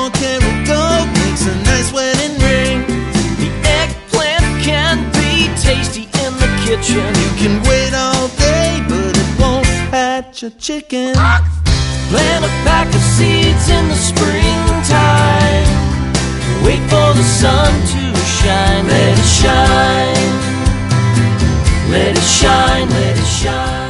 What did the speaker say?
4-karat gold makes a nice wedding ring. The eggplant can be tasty in the kitchen. You can wait all day, but it won't hatch a chicken. Plant a pack of seeds in the springtime. Wait for the sun to shine. Let it shine. Let it shine, let it shine.